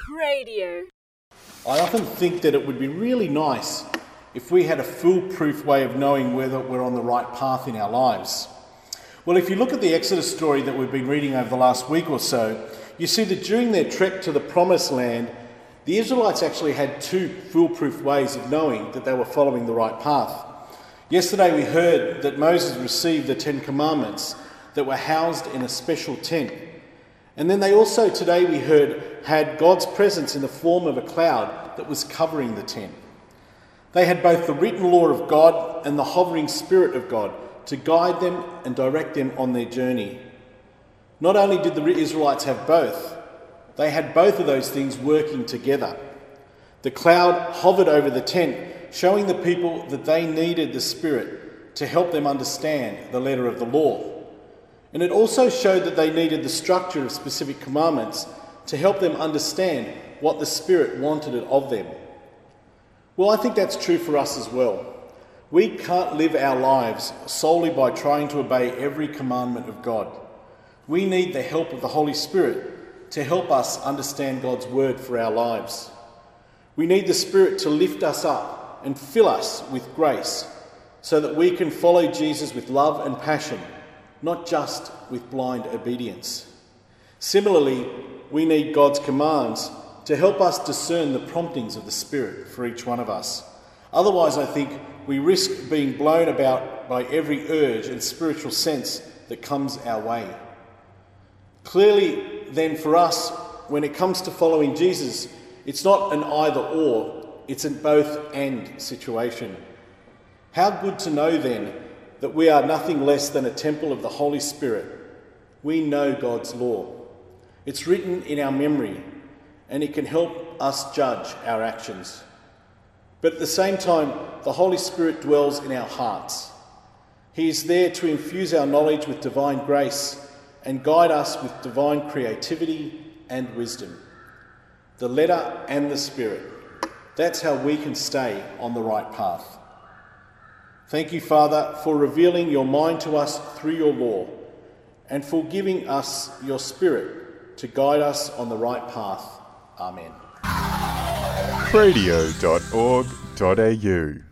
Radio. I often think that it would be really nice if we had a foolproof way of knowing whether we're on the right path in our lives. Well, if you look at the Exodus story that we've been reading over the last week or so, you see that during their trek to the Promised Land, the Israelites actually had two foolproof ways of knowing that they were following the right path. Yesterday we heard that Moses received the 10 Commandments that were housed in a special tent. And then they also, today we heard, had God's presence in the form of a cloud that was covering the tent. They had both the written law of God and the hovering Spirit of God to guide them and direct them on their journey. Not only did the Israelites have both, they had both of those things working together. The cloud hovered over the tent, showing the people that they needed the Spirit to help them understand the letter of the law. And it also showed that they needed the structure of specific commandments to help them understand what the Spirit wanted of them. Well, I think that's true for us as well. We can't live our lives solely by trying to obey every commandment of God. We need the help of the Holy Spirit to help us understand God's word for our lives. We need the Spirit to lift us up and fill us with grace so that we can follow Jesus with love and passion, not just with blind obedience. Similarly, we need God's commands to help us discern the promptings of the Spirit for each one of us. Otherwise, I think we risk being blown about by every urge and spiritual sense that comes our way. Clearly, then, for us, when it comes to following Jesus, it's not an either-or, it's a both-and situation. How good to know, then, that we are nothing less than a temple of the Holy Spirit. We know God's law. It's written in our memory, and it can help us judge our actions. But at the same time, the Holy Spirit dwells in our hearts. He is there to infuse our knowledge with divine grace and guide us with divine creativity and wisdom. The letter and the Spirit. That's how we can stay on the right path. Thank you, Father, for revealing your mind to us through your law and for giving us your Spirit to guide us on the right path. Amen. Radio.org.au